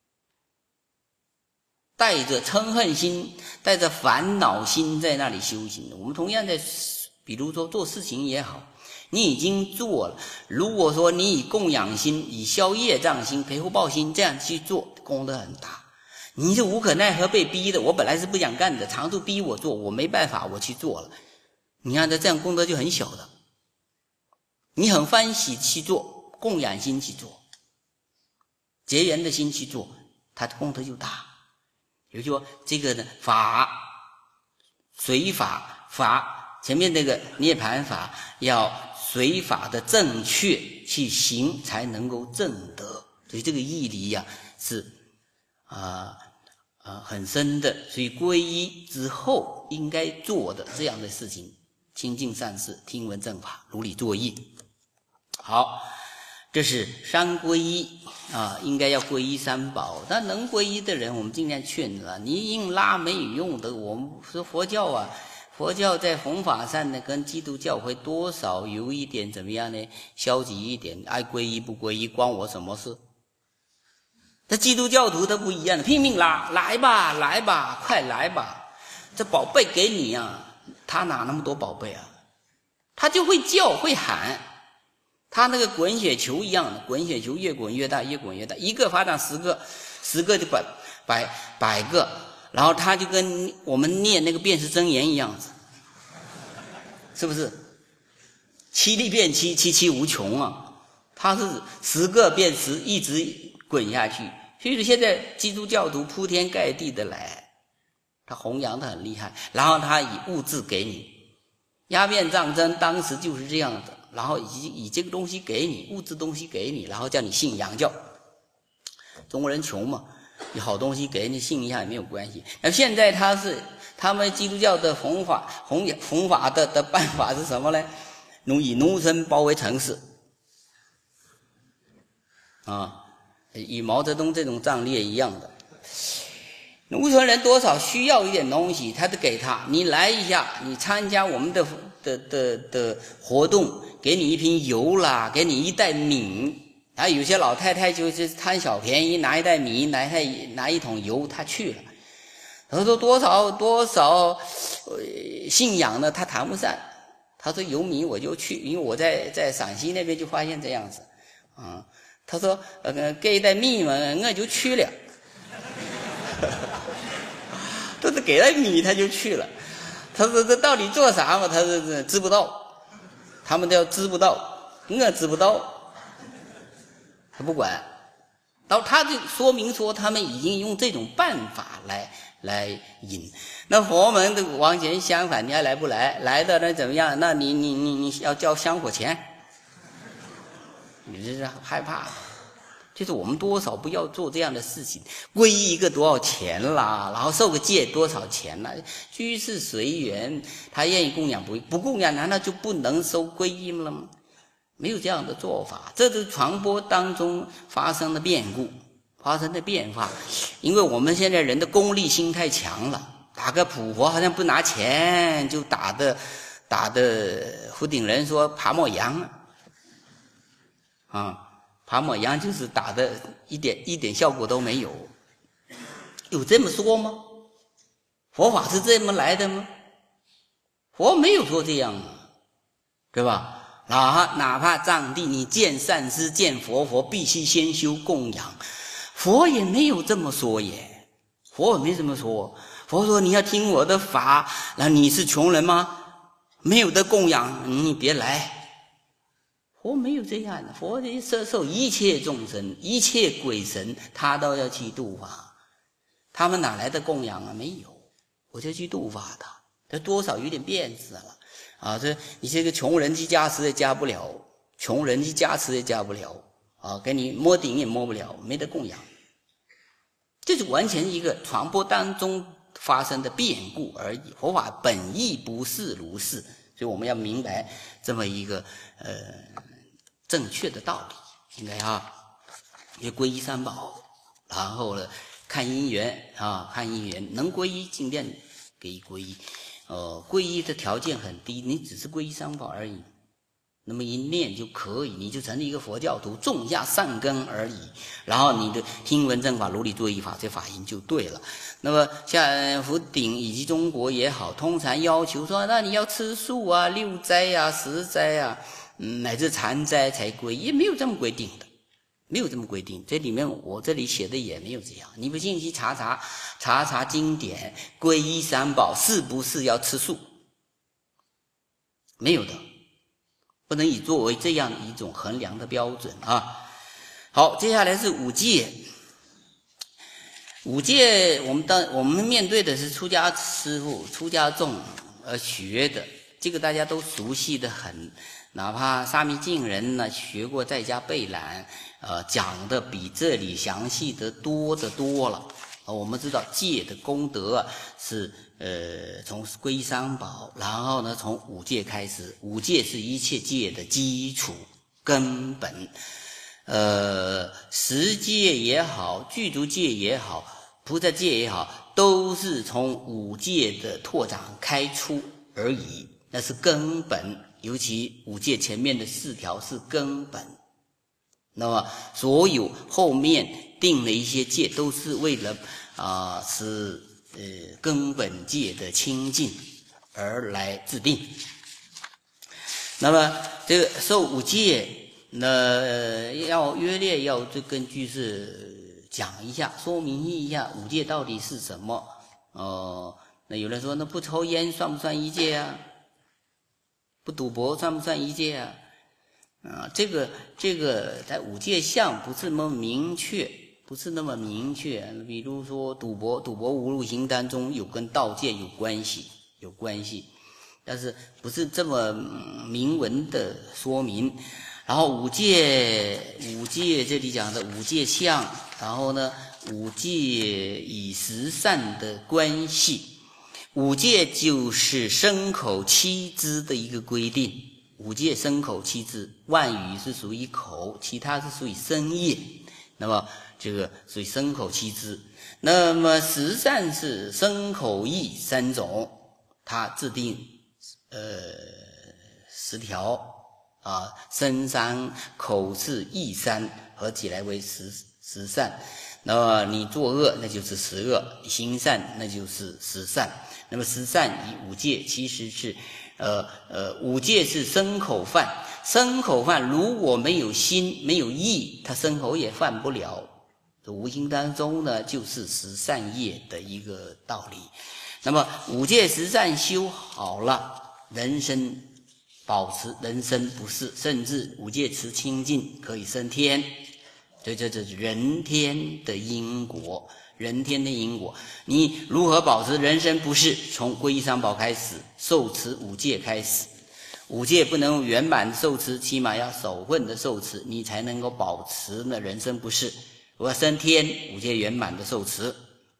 带着嗔恨心，带着烦恼心在那里修行。我们同样在比如说做事情也好，你已经做了，如果说你以供养心，以消业障心，赔福报心这样去做，功德很大。你就无可奈何被逼的，我本来是不想干的，常住逼我做，我没办法，我去做了。你看这样功德就很小的，你很欢喜去做，供养心去做，结缘的心去做，它的功德就大。也就是说，这个呢，法随法，法前面那个涅槃法要随法的正确去行，才能够证得。所以这个义理呀、啊，是啊啊、呃呃、很深的。所以皈依之后应该做的这样的事情，亲近善事，听闻正法，如理作意。好。这是三皈依啊，应该要皈依三宝。但能皈依的人，我们尽量劝了。你硬拉没有用的。我们说佛教啊，佛教在弘法上呢，跟基督教会多少有一点怎么样呢？消极一点，爱皈依不皈依，关我什么事？这基督教徒他不一样，拼命拉，来吧，来吧，快来吧！这宝贝给你啊，他哪那么多宝贝啊？他就会叫，会喊。他那个滚雪球一样，滚雪球越滚越大，越滚越大，一个发展十个，十个就百百百个，然后他就跟我们念那个辩识真言一样子，是不是？七力变七，七七无穷啊！他是十个变十，一直滚下去。所以现在基督教徒铺天盖地的来，他弘扬的很厉害，然后他以物质给你，鸦片战争当时就是这样的。然后以以这个东西给你，物质东西给你，然后叫你信洋教。中国人穷嘛，有好东西给你信一下也没有关系。那现在他是他们基督教的弘法弘弘法的的办法是什么呢？以农村包围城市啊， 与毛泽东这种壮烈一样的。农村人多少需要一点东西，他就给他，你来一下，你参加我们的的的的活动，给你一瓶油啦，给你一袋米。啊，有些老太太就是贪小便宜，拿一袋米，拿一袋拿一桶油，她去了。他说多少多少、呃、信仰呢，他谈不上。他说有米我就去，因为我在在陕西那边就发现这样子。啊、嗯，他说呃给一袋米嘛，我就去了。都是给了米他就去了。他说这到底做啥嘛？他说知不道，他们都要知不道，我知不道。他不管，然后他就说明说他们已经用这种办法来来引。那佛门的完全相反，你还来不来？来的那怎么样？那你你你你要交香火钱，你这是害怕。就是我们多少不要做这样的事情，皈依一个多少钱啦，然后受个戒多少钱啦，居士随缘，他愿意供养不不供养，难道就不能收皈依了吗？没有这样的做法，这是传播当中发生的变故，发生的变化。因为我们现在人的功利心太强了，打个普佛好像不拿钱就打的打的胡顶人说爬抹羊啊，爬抹羊就是打的一点一点效果都没有。有这么说吗？佛法是这么来的吗？佛没有说这样啊，对吧？哪哪怕藏地你见善师见佛，佛必须先修供养，佛也没有这么说耶，佛也没这么说。佛说你要听我的法，那你是穷人吗？没有得供养，你别来。佛没有这样的，佛摄受一切众生一切鬼神，他都要去度化，他们哪来的供养啊？没有，我就去度化他，这多少有点变质了啊！这你这个穷人去加持也加不了，穷人去加持也加不了啊！给你摸顶也摸不了，没得供养。这是完全一个传播当中发生的变故而已。佛法本意不是如是，所以我们要明白这么一个呃正确的道理，应该啊，也皈依三宝，然后呢看因缘啊，看因缘，能皈依尽量给皈依。呃，皈依的条件很低，你只是皈依三宝而已，那么一念就可以，你就成了一个佛教徒，种下善根而已。然后你的听闻正法、如理作意法，这法音就对了。那么像福鼎以及中国也好，通常要求说，那你要吃素啊、六斋啊、十斋啊，嗯，乃至禅斋才皈依，也没有这么规定的。没有这么规定，这里面我这里写的也没有这样。你不信去查查查查经典，皈依三宝是不是要吃素？没有的，不能以作为这样一种衡量的标准啊。好，接下来是五戒。五戒我们当我们面对的是出家师父、出家众而学的，这个大家都熟悉的很。哪怕沙弥净人呢学过在家备览，呃，讲的比这里详细的多得多了。呃、我们知道戒的功德啊，是呃从皈依三宝，然后呢从五戒开始，五戒是一切戒的基础根本。呃，十戒也好，具足戒也好，菩萨戒也好，都是从五戒的拓展开出而已，那是根本。尤其五戒前面的四条是根本，那么所有后面定了一些戒，都是为了啊、呃、使呃根本戒的清净而来制定。那么这个受五戒，那要约略要就根据是讲一下，说明一下五戒到底是什么。哦、呃，那有人说，那不抽烟算不算一戒啊？不赌博算不算一戒啊？啊，这个这个在五戒相不是那么明确，不是那么明确。比如说赌博，赌博无入刑当中有跟盗戒有关系，有关系，但是不是这么明文的说明。然后五戒，五戒这里讲的五戒相，然后呢，五戒与十善的关系。五戒就是身口七支的一个规定，五戒身口七支，万语是属于口，其他是属于身业。 那么这个属于身口七支。那么十善是身口意三种，它制定呃十条啊，身三口四意三合起来为十十善。那么你作恶，那就是十恶；你行善，那就是十善。那么十善以五戒，其实是呃呃五戒是身口犯，身口犯如果没有心没有意，他身口也犯不了。这无形当中呢，就是十善业的一个道理。那么五戒十善修好了，人生保持人生不逝，甚至五戒持清净，可以升天。所以这就是人天的因果，人天的因果。你如何保持人生不逝？从皈依三宝开始，受持五戒开始。五戒不能圆满受持，起码要守分的受持，你才能够保持呢人生不逝。我要升天，五戒圆满的受持。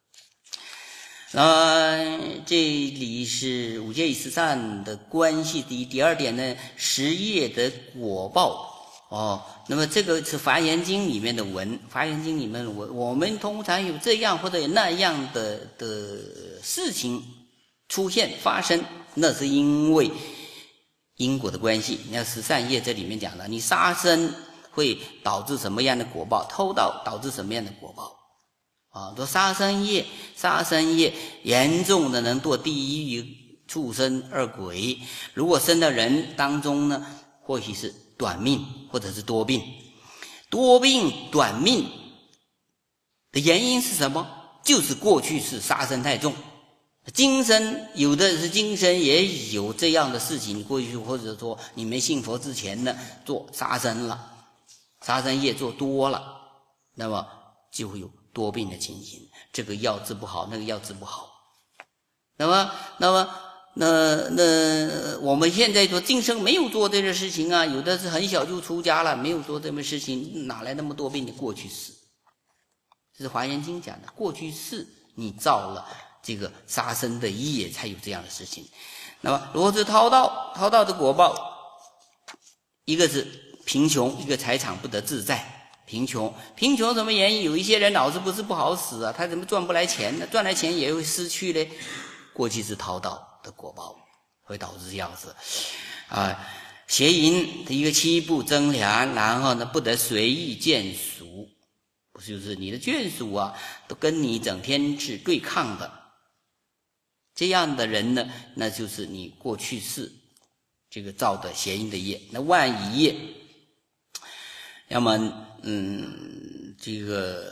那这里是五戒与十善的关系。第一，第二点呢，十业的果报。哦，那么这个是《华严经》里面的文，《华严经》里面的文，我们通常有这样或者有那样的的事情出现发生，那是因为因果的关系。你看十善业这里面讲了，你杀生会导致什么样的果报，偷盗导致什么样的果报啊？说杀生业，杀生业严重的能堕地狱、畜生、恶鬼。如果生的人当中呢，或许是短命或者是多病。多病短命的原因是什么？就是过去是杀生太重。今生有的是今生也有这样的事情，你过去或者说你没信佛之前呢做杀生了，杀生业做多了，那么就会有多病的情形，这个药治不好，那个药治不好。那么那么那那我们现在说今生没有做这个事情啊，有的是很小就出家了，没有做这么事情，哪来那么多病的过去世？这是华严经讲的，过去世你造了这个杀生的业，才有这样的事情。那么如果是偷盗，偷盗的果报，一个是贫穷，一个财产不得自在。贫穷，贫穷什么原因？有一些人脑子不是不好使啊，他怎么赚不来钱呢？赚来钱也会失去嘞。过去是偷盗的果报，会导致这样子啊。邪淫的一个七步增良，然后呢不得随意眷属，不就是你的眷属啊，都跟你整天是对抗的。这样的人呢，那就是你过去世这个造的邪淫的业。那万一业，要么嗯，这个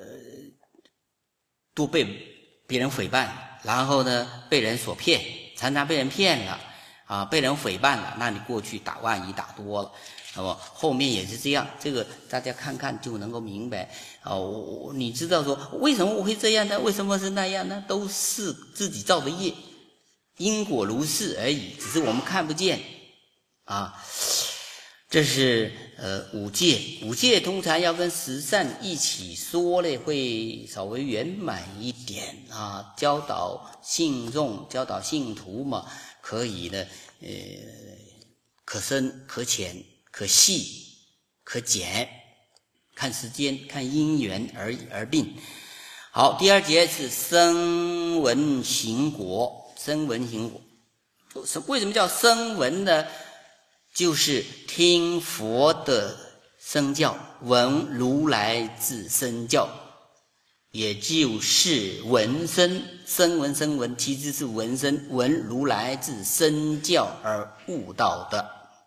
都被别人诽谤，然后呢被人所骗，常常被人骗了啊，被人诽谤了，那你过去打万一打多了，那么后面也是这样。这个大家看看就能够明白啊。我你知道说为什么我会这样呢？为什么是那样呢？都是自己造的业，因果如是而已，只是我们看不见啊。这是呃五戒，五戒通常要跟十善一起说呢，会稍微圆满一点啊。教导信众，教导信徒嘛，可以呢，呃，可深可浅，可细可简，看时间看因缘而而定。好，第二节是声闻行果，声闻行果，为什么叫声闻呢？就是听佛的声教，闻如来之声教，也就是闻声，声闻声闻其实是闻声，闻如来之声教而悟道的。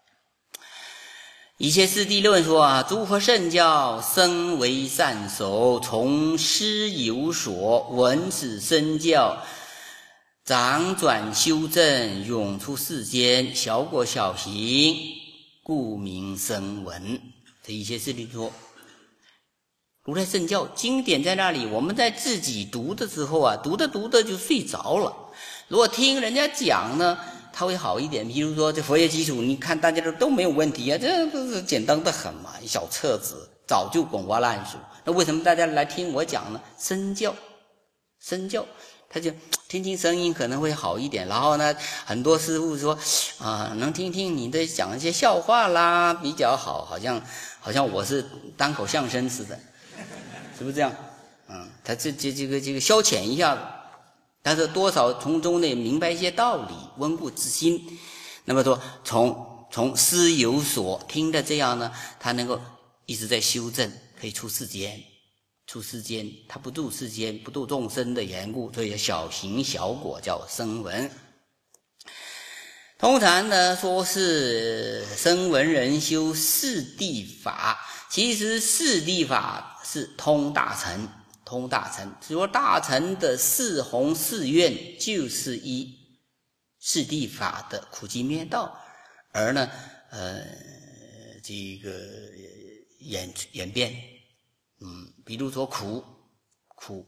一切师地论说啊，诸佛圣教身为善手，从师有所，闻此声教，辗转修正，涌出世间，小果小行，故名声闻。这一些是例说，如来圣教经典在那里，我们在自己读的时候啊，读着读着就睡着了。如果听人家讲呢，它会好一点。比如说这佛学基础，你看大家都都没有问题啊，这都是简单的很嘛，一小册子早就滚瓜烂熟。那为什么大家来听我讲呢？身教，身教。他就听听声音可能会好一点，然后呢，很多师父说啊，能听听你的讲一些笑话啦，比较好，好像好像我是单口相声似的是不是这样？嗯，他这这这个这个消遣一下子，但是多少从中呢明白一些道理，温故知新。那么说从从师有所听的这样呢，他能够一直在修正，可以出世间。出世间，他不度世间，不度众生的缘故，所以小行小果叫声闻。通常呢说是声闻人修四谛法，其实四谛法是通大乘，通大乘。说大乘的四弘四愿就是依四谛法的苦集灭道，而呢，呃，这个演演变。嗯，比如说苦，苦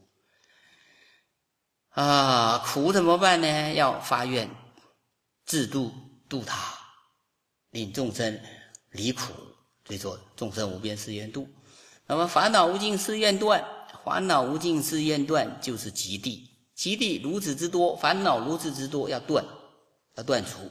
啊，苦怎么办呢？要发愿自度度他，令众生离苦，所以说众生无边誓愿度。那么烦恼无尽誓愿断，烦恼无尽誓愿断就是极地，极地如此之多，烦恼如此之多，要断，要断除。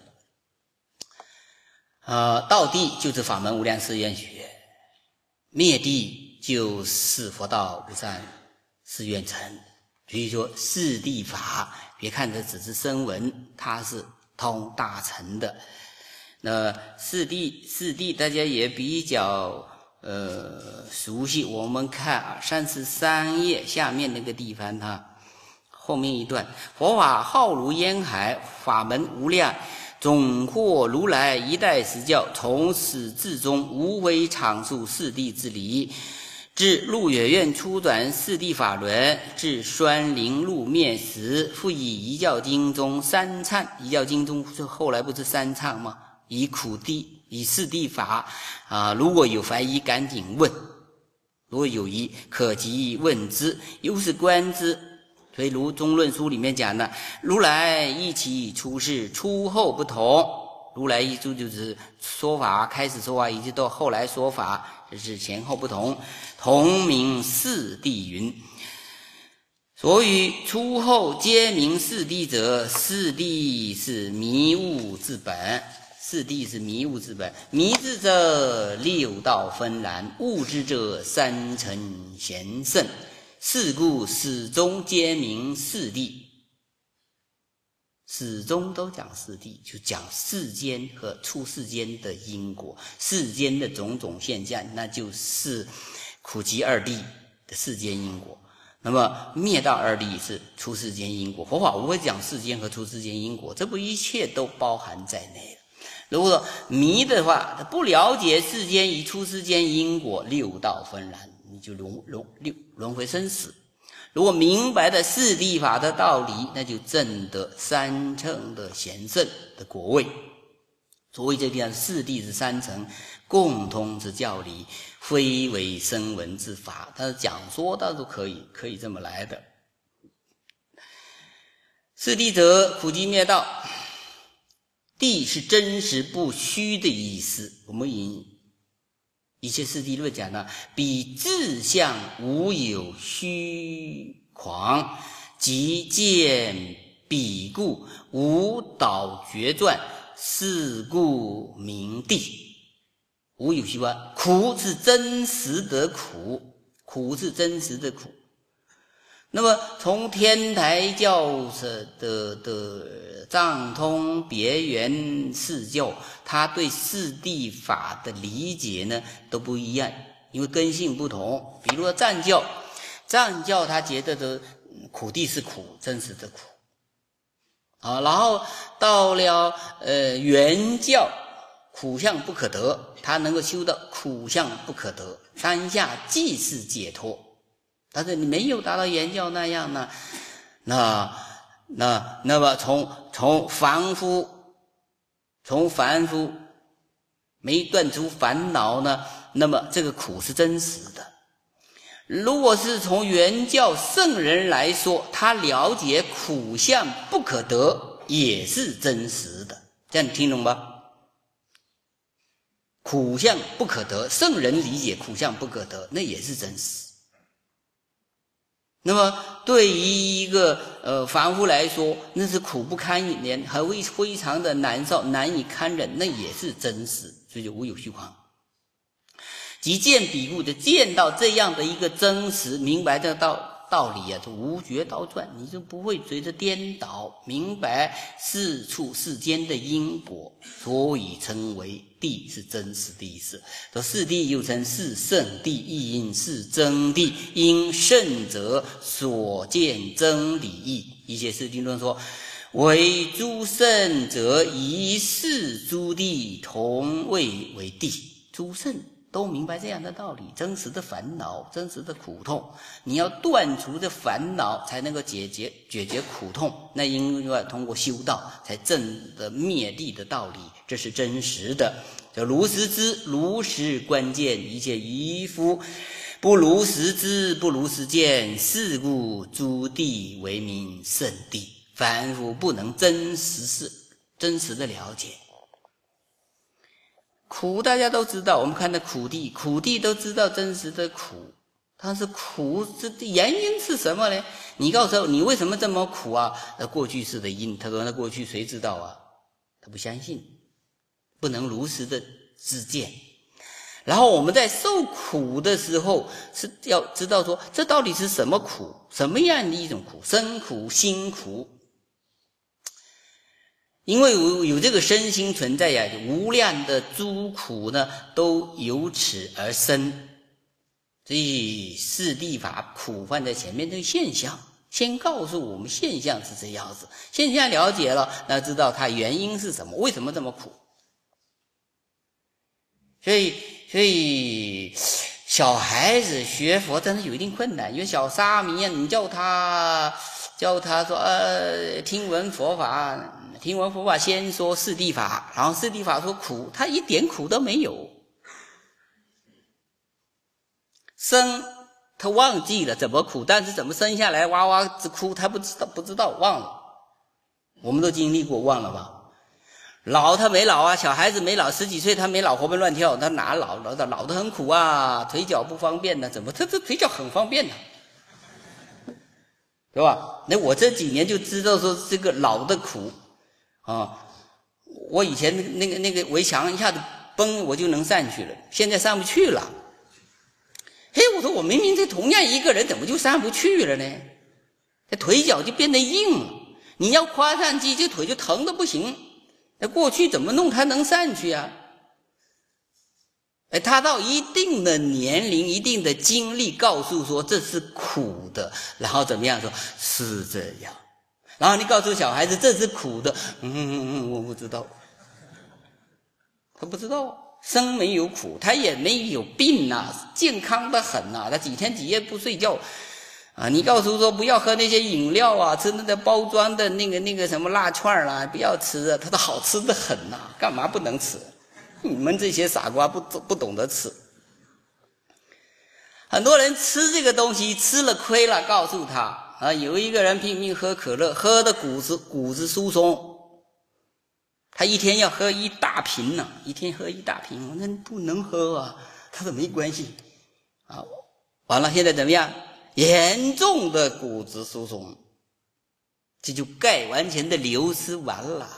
啊，道地就是法门无量誓愿学，灭地就是佛道无上誓愿成。所以说四谛法，别看这只是声闻，它是通大乘的。那四谛四谛大家也比较呃熟悉，我们看啊三十三页下面那个地方，它后面一段，佛法浩如烟海，法门无量，总获如来一代实教，从始至终无非阐述四谛之理。至鹿野苑初转四谛法轮，至酸林路灭时，复以一教经中三忏，一教经中后来不是三忏吗？以苦谛，以四谛法啊，如果有怀疑赶紧问，如果有疑可即问之，由是观之。所以如中论书里面讲的，如来一起出世，出后不同。如来一出就是说法，开始说法以及到后来说法，这是前后不同，同名四谛云。所以出后皆名四谛者，四谛是迷悟之本，四谛是迷悟之本。迷之者六道纷然，悟之者三乘贤圣。是故始终皆名四谛，始终都讲四谛，就讲世间和出世间的因果，世间的种种现象，那就是苦集二谛的世间因果。那么灭道二谛是出世间因果，佛法无非讲世间和出世间因果，这不一切都包含在内了。如果说迷的话，他不了解世间与出世间因果，六道纷然，你就轮轮六轮回生死。如果明白了四谛法的道理，那就证得三乘的贤圣的果位。所以这地方四谛是三乘共通之教理，非为声闻之法。但是讲说倒是可以，可以这么来的。四谛者，苦集灭道。谛是真实不虚的意思。我们引一切四谛论讲呢，彼自相无有虚狂，即见彼故无导决转，是故名谛。无有虚妄，苦是真实的苦，苦是真实的苦。那么从天台教的的的藏通别圆四教，他对四谛法的理解呢都不一样，因为根性不同。比如说藏教，藏教他觉得的苦谛是苦，真实的苦啊。然后到了呃圆教，苦相不可得，他能够修到苦相不可得，当下即是解脱。但是你没有达到圆教那样呢，那那那么从从凡夫从凡夫没断除烦恼呢，那么这个苦是真实的。如果是从圆教圣人来说，他了解苦相不可得，也是真实的。这样你听懂吧？苦相不可得，圣人理解苦相不可得，那也是真实。那么对于一个呃凡夫来说，那是苦不堪言，还会非常的难受，难以堪忍，那也是真实，所以就无有虚狂。 即见彼故，就见到这样的一个真实，明白这个道道理啊，就无觉倒转，你就不会随着颠倒，明白事处世间的因果，所以称为谛，是真实的意思。说是谛又称是圣谛，亦因是真谛，因圣者所见真理义。一些释经论说，为诸圣者以是诸谛同谓为谛。诸圣都明白这样的道理，真实的烦恼，真实的苦痛，你要断除这烦恼，才能够解决解决苦痛。那因为通过修道，才证得灭地的道理，这是真实的。就如实知，如实关键，一切愚夫不如实知，不如实见，是故诸谛为名圣谛。凡夫不能真实是真实的了解。苦大家都知道，我们看到苦地，苦地都知道真实的苦，但是苦这原因是什么呢？你告诉我，你为什么这么苦啊？那过去式的因，他说那过去谁知道啊？他不相信，不能如实的知见。然后我们在受苦的时候，是要知道说，这到底是什么苦？什么样的一种苦？身苦、心苦。因为有有这个身心存在呀，无量的诸苦呢，都由此而生。所以四谛法苦放在前面，这个现象先告诉我们现象是这样子，现象了解了，那知道它原因是什么，为什么这么苦。所以所以小孩子学佛真的有一定困难，因为小沙弥啊，你叫他叫他说呃听闻佛法。听闻佛法先说四谛法，然后四谛法说苦，他一点苦都没有。生他忘记了怎么苦，但是怎么生下来哇哇直哭，他不知道不知道忘了。我们都经历过，忘了吧？老他没老啊，小孩子没老，十几岁他没老，活蹦乱跳，他哪老老的老得很苦啊，腿脚不方便呢，怎么他这腿脚很方便呢？对吧？那我这几年就知道说这个老的苦。啊，我以前那个那个那个围墙一下子崩，我就能上去了，现在上不去了。嘿，我说我明明这同样一个人，怎么就上不去了呢？这腿脚就变得硬了，你要跨上去，这腿就疼得不行。那过去怎么弄他能上去啊？哎，他到一定的年龄、一定的经历，告诉说这是苦的，然后怎么样说是这样。然后你告诉小孩子这是苦的，嗯嗯嗯，我不知道，他不知道，生没有苦，他也没有病啊，健康的很啊，他几天几夜不睡觉啊。你告诉说不要喝那些饮料啊，吃那个包装的那个那个什么辣串啊，不要吃啊，他都好吃的很呐、啊，干嘛不能吃？你们这些傻瓜不不懂得吃。很多人吃这个东西吃了亏了，告诉他。啊，有一个人拼命喝可乐，喝的骨子骨子疏松，他一天要喝一大瓶呢、啊，一天喝一大瓶，我说不能喝啊。他说没关系啊，完了现在怎么样？严重的骨质疏松，这就钙完全的流失完了。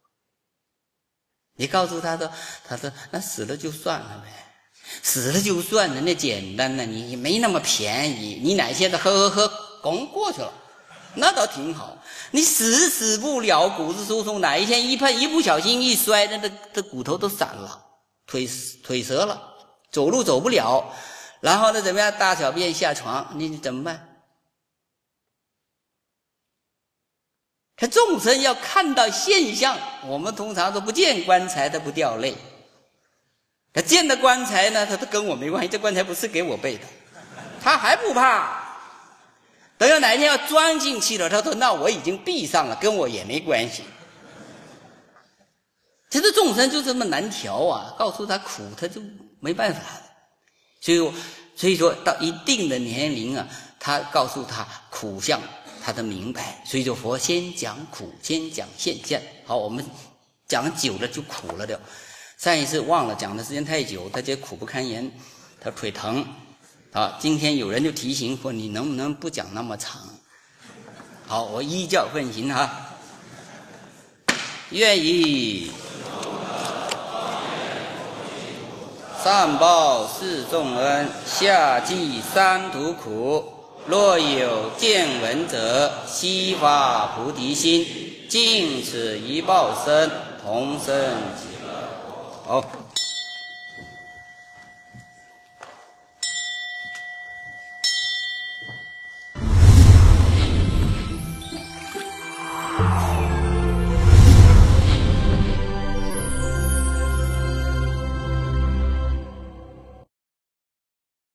你告诉他说，他说那死了就算了呗。死了就算了，那简单了，你没那么便宜，你哪现在喝喝喝拱过去了，那倒挺好。你死死不了，骨质疏松，哪一天一碰一不小心一摔，那这这骨头都散了，腿腿折了，走路走不了，然后呢怎么样？大小便下床，你怎么办？他众生要看到现象，我们通常都不见棺材他不掉泪。他见的棺材呢，他都跟我没关系，这棺材不是给我背的，他还不怕。等到哪一天要钻进去了，他说那我已经闭上了，跟我也没关系。其实众生就这么难调啊，告诉他苦他就没办法了。所以所以说到一定的年龄啊，他告诉他苦相他都明白。所以说佛先讲苦，先讲现象。好，我们讲久了就苦了的。上一次忘了讲的时间太久，他觉得苦不堪言，他腿疼啊。今天有人就提醒说，你能不能不讲那么长？好，我依教奉行哈。愿意上报四重恩，下济三途苦。若有见闻者，悉发菩提心，尽此一报身，同生极乐。好。